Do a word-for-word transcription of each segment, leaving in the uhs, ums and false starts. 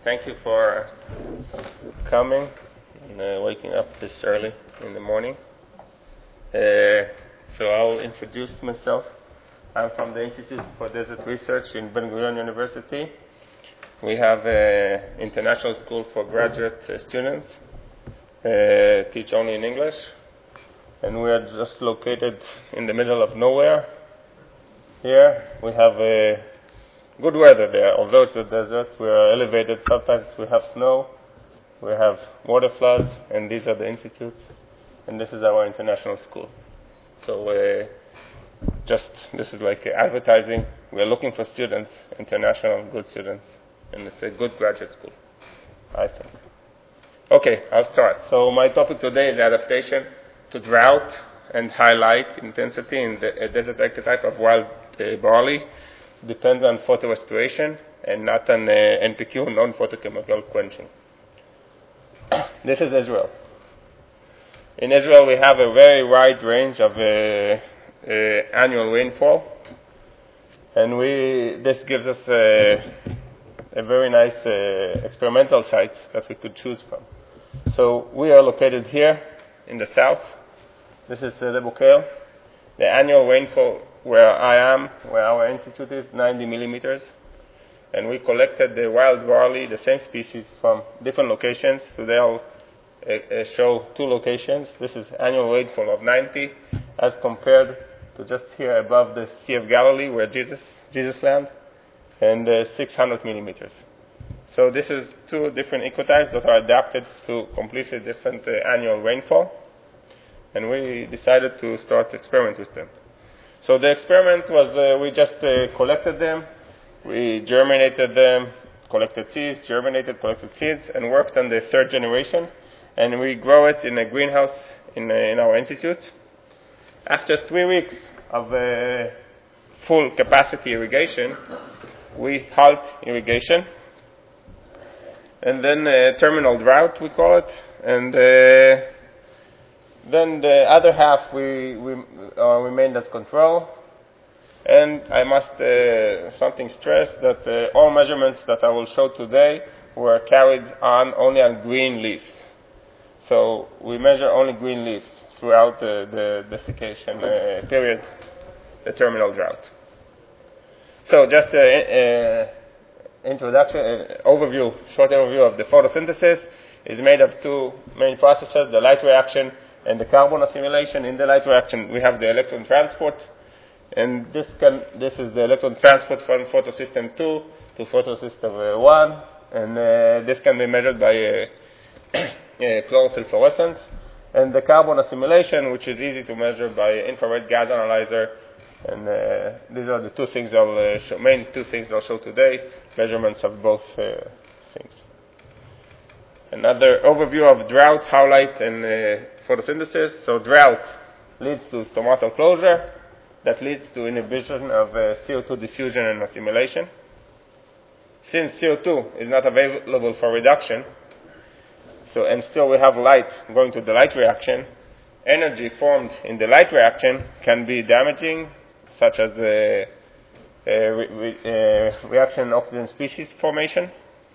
thank you for coming and uh, waking up this early in the morning. Uh, so I'll introduce myself. I'm from the Institute for Desert Research in Ben-Gurion University. We have an international school for graduate uh, students, uh, teach only in English, and we are just located in the middle of nowhere. Here we have a good weather there, although it's a desert. We are elevated. Sometimes we have snow, we have water floods, and these are the institutes, and this is our international school. So uh, just, this is like advertising. We are looking for students, international good students, and it's a good graduate school, I think. Okay, I'll start. So my topic today is adaptation to drought and high light intensity in the uh, desert archetype of wild uh, barley. Depends on photorespiration and not on uh, N P Q, non-photochemical quenching. This is Israel. In Israel, we have a very wide range of uh, uh, annual rainfall, and we this gives us a, a very nice uh, experimental sites that we could choose from. So we are located here in the south. This is uh, the Bokel. The annual rainfall where I am, where our institute is, ninety millimeters. And we collected the wild barley, the same species, from different locations. Today I'll uh, uh, show two locations. This is annual rainfall of ninety, as compared to just here above the Sea of Galilee, where Jesus, Jesus landed, and uh, six hundred millimeters. So this is two different ecotypes that are adapted to completely different uh, annual rainfall. And we decided to start experiment with them. So the experiment was, uh, we just uh, collected them, we germinated them, collected seeds, germinated, collected seeds, and worked on the third generation. And we grow it in a greenhouse in, uh, in our institute. After three weeks of uh, full capacity irrigation, we halt irrigation. And then uh, terminal drought, we call it. And uh, Then the other half we we uh, remained as control, and I must uh, something stress that uh, all measurements that I will show today were carried on only on green leaves. So we measure only green leaves throughout the, the desiccation uh, period, the terminal drought. So just an introduction, uh, overview, short overview of the photosynthesis is made of two main processes: the light reaction and the carbon assimilation. In the light reaction, we have the electron transport, and this can this is the electron transport from photosystem two to photosystem uh, one, and uh, this can be measured by uh, uh, chlorophyll fluorescence. And the carbon assimilation, which is easy to measure by infrared gas analyzer, and uh, these are the two things I'll uh, show, main two things I'll show today, measurements of both uh, things. Another overview of drought, howlight, and uh, photosynthesis. So drought leads to stomatal closure, that leads to inhibition of uh, C O two diffusion and assimilation. Since C O two is not available for reduction, so and still we have light going to the light reaction, energy formed in the light reaction can be damaging, such as uh, uh, re- re- uh, reaction oxygen species formation.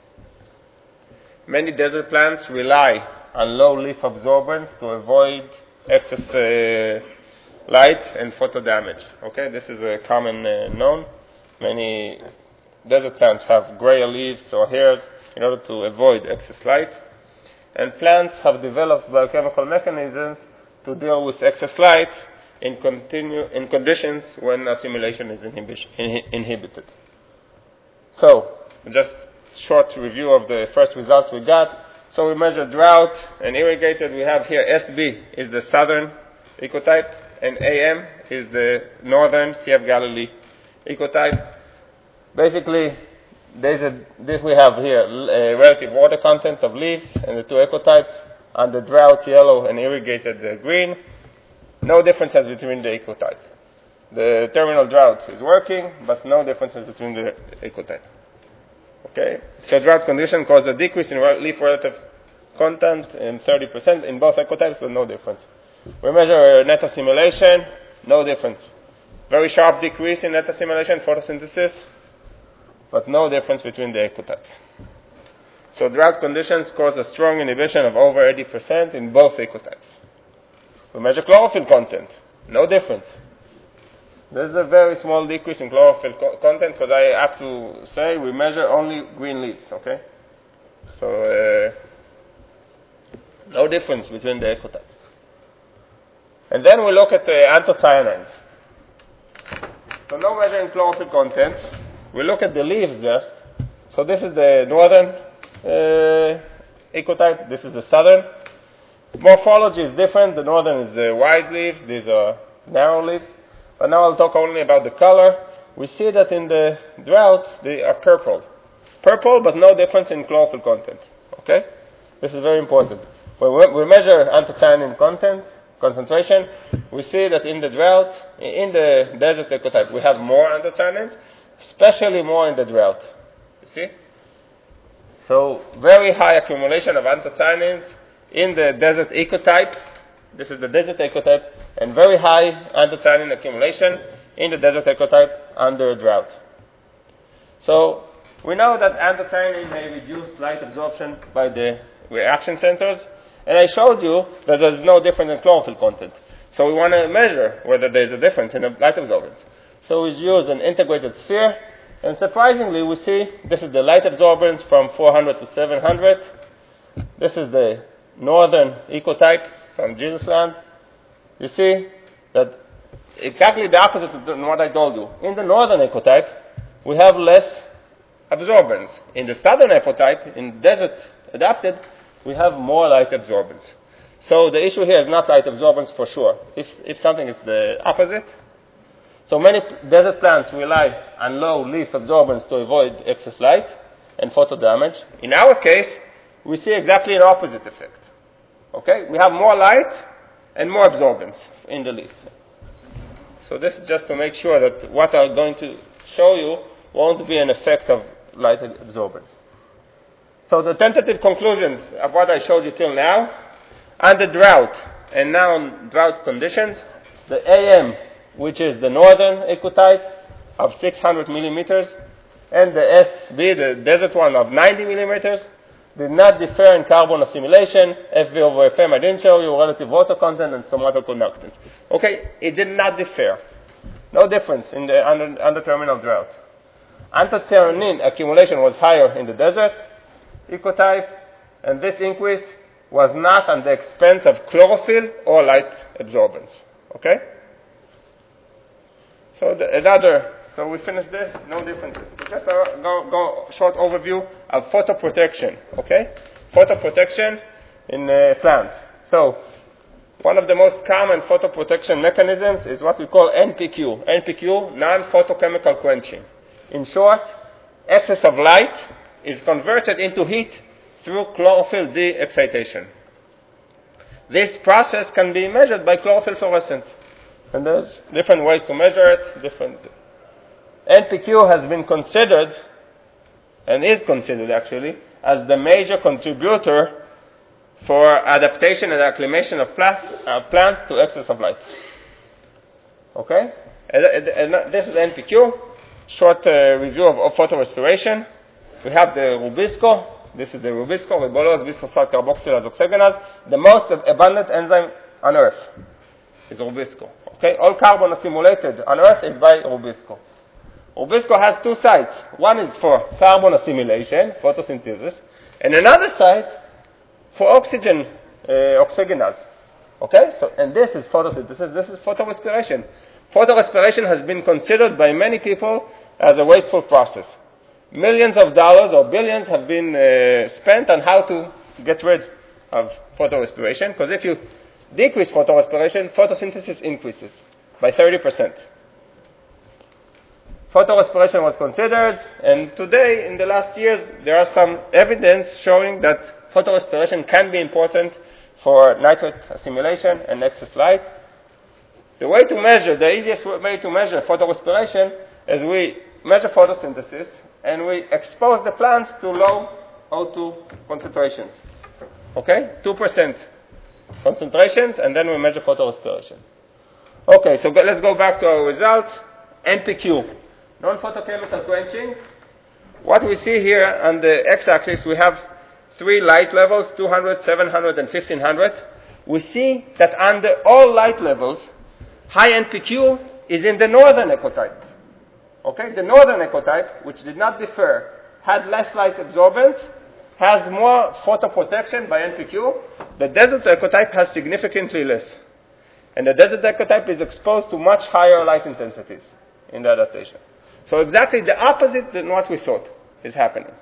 Many desert plants rely on low leaf absorbance to avoid excess uh, light and photo damage. Okay, this is a common uh, known. Many desert plants have gray leaves or hairs in order to avoid excess light. And plants have developed biochemical mechanisms to deal with excess light in, continue, in conditions when assimilation is inhibi- in- inhibited. So, just short review of the first results we got. So we measured drought and irrigated. We have here S B is the southern ecotype, and A M is the northern Sea of Galilee ecotype. Basically, there's a, this we have here a relative water content of leaves and the two ecotypes. On the drought, yellow, and irrigated, uh, green. No differences between the ecotype. The terminal drought is working, but no differences between the ecotype. Okay, so drought condition caused a decrease in leaf relative content in thirty percent in both ecotypes, but no difference. We measure net assimilation, no difference. Very sharp decrease in net assimilation, photosynthesis, but no difference between the ecotypes. So drought conditions cause a strong inhibition of over eighty percent in both ecotypes. We measure chlorophyll content. No difference. There's a very small decrease in chlorophyll co- content because I have to say we measure only green leaves, okay? So uh, no difference between the ecotypes. And then we look at the anthocyanins. So no measuring chlorophyll content. We look at the leaves just. So this is the northern uh, ecotype. This is the southern. Morphology is different. The northern is uh, wide leaves. These are narrow leaves. But now I'll talk only about the color. We see that in the drought, they are purple. Purple, but no difference in chlorophyll content. Okay? This is very important. When we measure anthocyanin content, concentration, we see that in the drought, in the desert ecotype, we have more anthocyanins, especially more in the drought. You see? So, very high accumulation of anthocyanins in the desert ecotype. This is the desert ecotype, and very high anthocyanin accumulation in the desert ecotype under drought. So, we know that anthocyanin may reduce light absorption by the reaction centers, and I showed you that there's no difference in chlorophyll content. So we want to measure whether there's a difference in the light absorbance. So we use an integrated sphere, and surprisingly we see this is the light absorbance from four hundred to seven hundred. This is the northern ecotype from Jesus Land. You see that exactly the opposite of what I told you. In the northern ecotype, we have less absorbance. In the southern ecotype, in desert adapted, we have more light absorbance. So the issue here is not light absorbance for sure. If, if something is the opposite. So many desert plants rely on low leaf absorbance to avoid excess light and photo damage. In our case, we see exactly an opposite effect. Okay? We have more light and more absorbance in the leaf. So this is just to make sure that what I'm going to show you won't be an effect of light absorbance. So the tentative conclusions of what I showed you till now, under drought and non-drought conditions, the A M, which is the northern ecotype of six hundred millimeters, and the S B, the desert one of ninety millimeters, did not differ in carbon assimilation. F V over F M I didn't show you, relative water content, and some other conductance. Okay, it did not differ. No difference in the under, under terminal drought. Anthocyanin accumulation was higher in the desert ecotype, and this increase was not at the expense of chlorophyll or light absorbance. Okay? So the, another, so we finished this, no differences. So just a go, go short overview of photoprotection. Okay? Photoprotection in uh, plants. So one of the most common photoprotection mechanisms is what we call N P Q. N P Q, non-photochemical quenching. In short, excess of light is converted into heat through chlorophyll de-excitation. This process can be measured by chlorophyll fluorescence. And there's different ways to measure it. Different. N P Q has been considered, and is considered actually, as the major contributor for adaptation and acclimation of plants, uh, plants to excess of light. Okay? And, and, and this is N P Q. Short uh, review of, of photorespiration. We have the Rubisco. This is the Rubisco, ribulose bisphosphate carboxylase oxygenase. The most abundant enzyme on Earth is Rubisco. Okay, all carbon assimilated on Earth is by Rubisco. Rubisco has two sites. One is for carbon assimilation, photosynthesis, and another site for oxygen uh, oxygenase. Okay, so and this is photosynthesis. This is photorespiration. Photorespiration has been considered by many people as a wasteful process. Millions of dollars or billions have been uh, spent on how to get rid of photorespiration, because if you decrease photorespiration, photosynthesis increases by thirty percent. Photorespiration was considered, and today, in the last years, there are some evidence showing that photorespiration can be important for nitrate assimilation and excess light. The way to measure, the easiest way to measure photorespiration is we measure photosynthesis and we expose the plants to low O two concentrations. Okay? two percent concentrations, and then we measure photorespiration. Okay, so go, let's go back to our results. N P Q, non-photochemical quenching. What we see here on the x-axis, we have three light levels, two hundred, seven hundred, and fifteen hundred, we see that under all light levels, high N P Q is in the northern ecotype. Okay, the northern ecotype, which did not differ, had less light absorbance, has more photoprotection by N P Q. The desert ecotype has significantly less. And the desert ecotype is exposed to much higher light intensities in the adaptation. So exactly the opposite than what we thought is happening.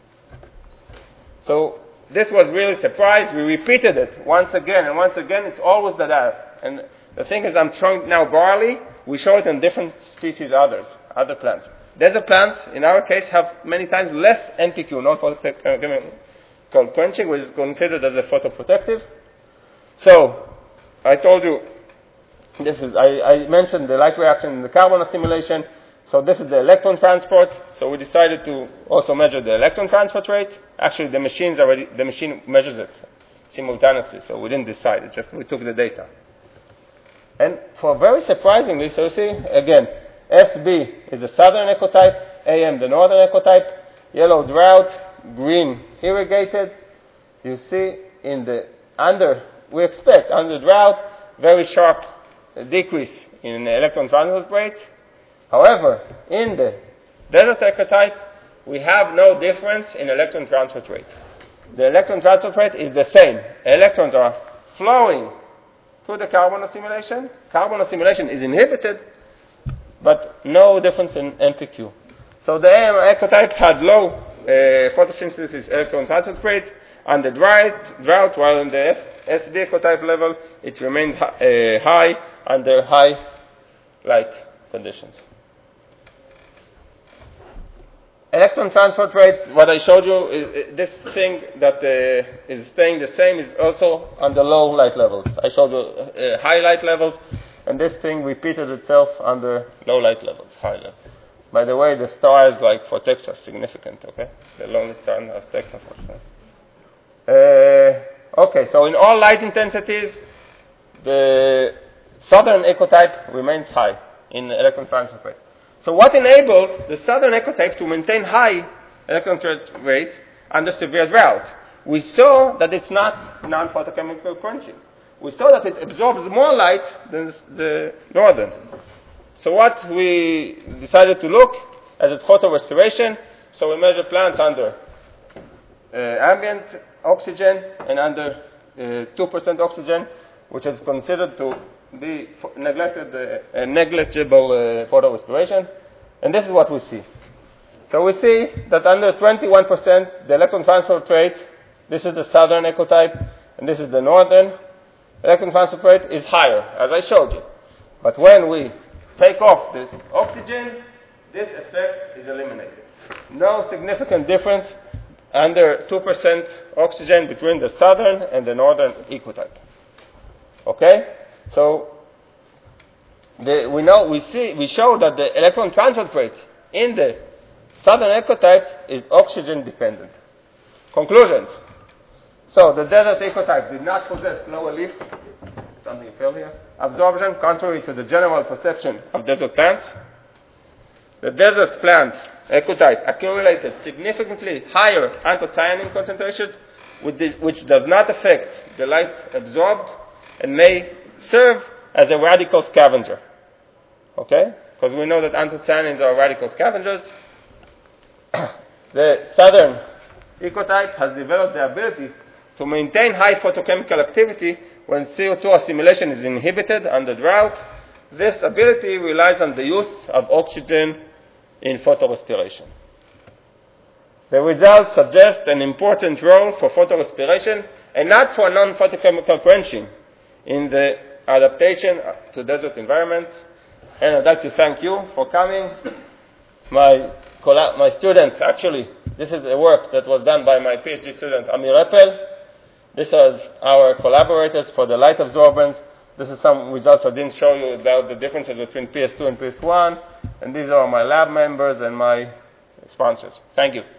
So this was really a surprise. We repeated it once again, and once again, it's always the data. And the thing is, I'm showing now barley. We show it in different species, others, other plants. Desert plants, in our case, have many times less N P Q, non-photochemical quenching, which is considered as a photoprotective. So, I told you, this is, I, I mentioned the light reaction in the carbon assimilation. So this is the electron transport. So we decided to also measure the electron transport rate. Actually, the machines already, the machine measures it simultaneously. So we didn't decide. It just we took the data. And for very surprisingly, so you see, again, S B is the southern ecotype, A M the northern ecotype, yellow drought, green irrigated. You see in the under, we expect under drought, very sharp decrease in electron transport rate. However, in the desert ecotype, we have no difference in electron transport rate. The electron transport rate is the same. Electrons are flowing through the carbon assimilation. Carbon assimilation is inhibited, but no difference in N P Q. So the A M ecotype had low uh, photosynthesis electron transport rate under drought, drought, while in the S B ecotype level, it remained uh, high under high light conditions. Electron transport rate, what I showed you, is, is this thing that uh, is staying the same is also on the low light levels. I showed you uh, high light levels, and this thing repeated itself under low light levels, high level. By the way, the stars, like for Texas, significant, okay? The longest star is Texas. Uh, okay, so in all light intensities, the southern ecotype remains high in electron transport rate. So what enables the southern ecotype to maintain high electron transport rate under severe drought? We saw that it's not non-photochemical quenching. We saw that it absorbs more light than the northern. So what we decided to look as at photorespiration. So we measure plants under uh, ambient oxygen and under uh, two percent oxygen, which is considered to be neglected, uh, uh, negligible uh, photorespiration. And this is what we see. So we see that under twenty-one percent, the electron transport rate, this is the southern ecotype, and this is the northern, electron transport rate is higher, as I showed you. But when we take off the oxygen, this effect is eliminated. No significant difference under two percent oxygen between the southern and the northern ecotype. Okay? So the, we know, we see, we show that the electron transport rate in the southern ecotype is oxygen dependent. Conclusions. So the desert ecotype did not possess lower leaf, something fell here, absorption, contrary to the general perception of desert plants. The desert plant ecotype accumulated significantly higher anthocyanin concentration, which does not affect the light absorbed and may serve as a radical scavenger. Okay? Because we know that anthocyanins are radical scavengers. The southern ecotype has developed the ability to maintain high photochemical activity when C O two assimilation is inhibited under drought. This ability relies on the use of oxygen in photorespiration. The results suggest an important role for photorespiration and not for non-photochemical quenching in the adaptation to desert environments. And I'd like to thank you for coming. My, my students, actually, this is a work that was done by my PhD student, Amir Eppel. This was our collaborators for the light absorbance. This is some results I didn't show you about the differences between P S two and P S one. And these are my lab members and my sponsors. Thank you.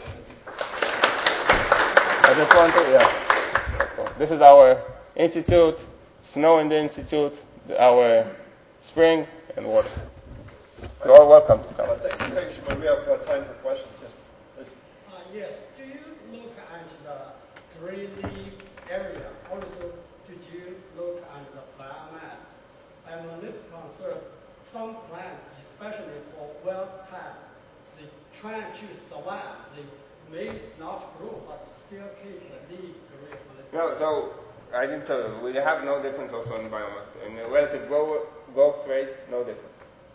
I just want to, yeah. This is our institute, snow in the institute, our spring and water. You're all welcome to come. Uh, thank you, Shimon. We have uh, time for questions. Yes. Uh, yes. Do you look at the green leaf area. Also, did you look at the plant mass? I'm a little concerned. Some plants, especially for wild type, they try to survive. They may not grow, but still keep the leaf green. No, so I didn't tell you. We have no difference also in biomass. In the relative growth, growth rate, no difference.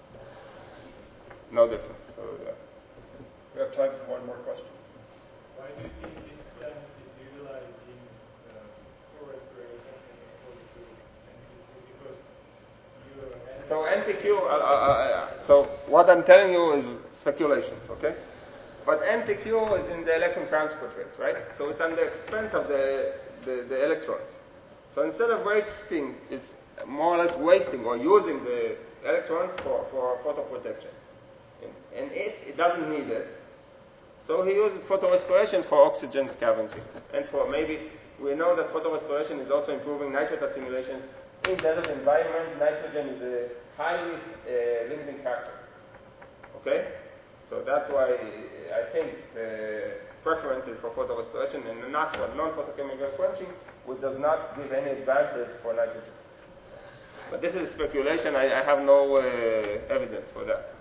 No difference. So, yeah. We have time for one more question. Why do you think this plant is utilized in uh, forest restoration as opposed to N P Q? Because you So N P Q, uh, uh, uh, so what I'm telling you is speculations, okay? But N P Q is in the electron transport rate, right? So it's at the expense of the, the, the electrons. So instead of wasting, it's more or less wasting or using the electrons for, for photoprotection. And it, it doesn't need it. So he uses photorespiration for oxygen scavenging. And for maybe, we know that photorespiration is also improving nitrate assimilation. In desert environment, nitrogen is a highly uh, limiting factor. Okay? So that's why I think the preference is for photorespiration and not for non-photochemical quenching, which does not give any advantage for nitrogen. But this is speculation. I, I have no uh, evidence for that.